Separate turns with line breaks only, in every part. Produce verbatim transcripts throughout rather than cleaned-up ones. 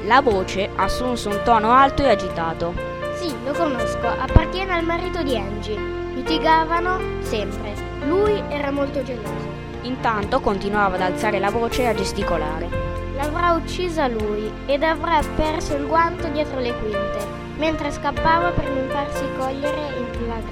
La voce assunse un tono alto e agitato.
Sì, lo conosco, appartiene al marito di Angie. Litigavano sempre. Lui era molto geloso.
Intanto continuava ad alzare la voce e a gesticolare.
L'avrà uccisa lui ed avrà perso il guanto dietro le quinte, mentre scappava per non farsi cogliere in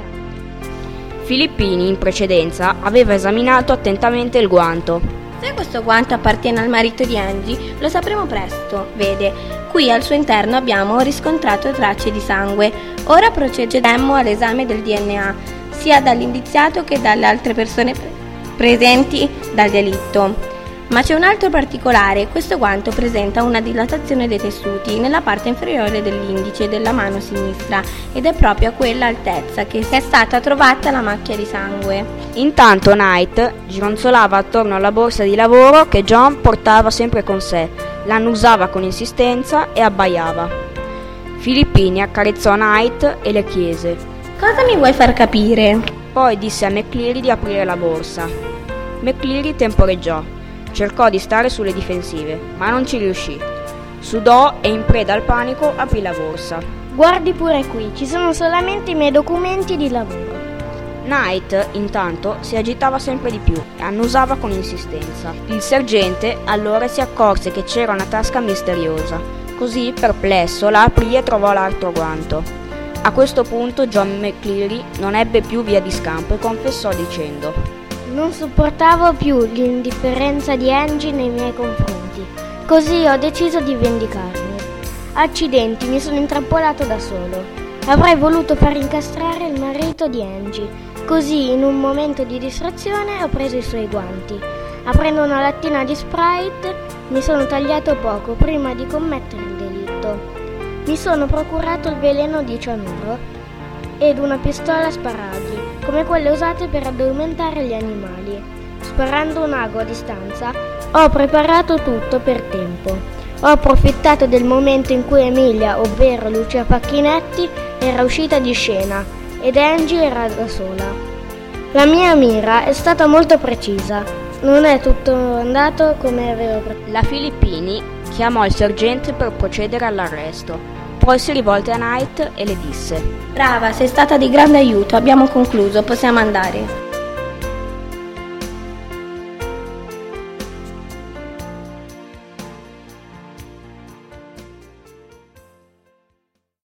flagrante.
Filippini, in precedenza, aveva esaminato attentamente il guanto.
Se questo guanto appartiene al marito di Angie, lo sapremo presto. Vede, qui al suo interno abbiamo riscontrato tracce di sangue. Ora procederemo all'esame del D N A, sia dall'indiziato che dalle altre persone pre- presenti dal delitto. Ma c'è un altro particolare: questo guanto presenta una dilatazione dei tessuti nella parte inferiore dell'indice della mano sinistra ed è proprio a quella altezza che è stata trovata la macchia di sangue.
Intanto Knight gironzolava attorno alla borsa di lavoro che John portava sempre con sé, l'annusava con insistenza e abbaiava. Filippini accarezzò Knight e le chiese:
«Cosa mi vuoi far capire?»
Poi disse a McCleary di aprire la borsa. McCleary temporeggiò. Cercò di stare sulle difensive, ma non ci riuscì. Sudò e in preda al panico aprì la borsa.
Guardi pure qui, ci sono solamente i miei documenti di lavoro.
Knight, intanto, si agitava sempre di più e annusava con insistenza. Il sergente allora si accorse che c'era una tasca misteriosa. Così, perplesso, la aprì e trovò l'altro guanto. A questo punto John McCleary non ebbe più via di scampo e confessò dicendo:
Non sopportavo più l'indifferenza di Angie nei miei confronti, così ho deciso di vendicarmi. Accidenti, mi sono intrappolato da solo. Avrei voluto far incastrare il marito di Angie, così in un momento di distrazione ho preso i suoi guanti. Aprendo una lattina di Sprite mi sono tagliato poco prima di commettere il delitto. Mi sono procurato il veleno di cianuro ed una pistola a sparagli, come quelle usate per addormentare gli animali. Sparando un ago a distanza, ho preparato tutto per tempo. Ho approfittato del momento in cui Emilia, ovvero Lucia Facchinetti, era uscita di scena ed Angie era da sola. La mia mira è stata molto precisa. Non è tutto andato come avevo preparato.
La Filippini chiamò il sergente per procedere all'arresto. Poi si rivolse a Knight e le disse:
«Brava, sei stata di grande aiuto, abbiamo concluso, possiamo andare».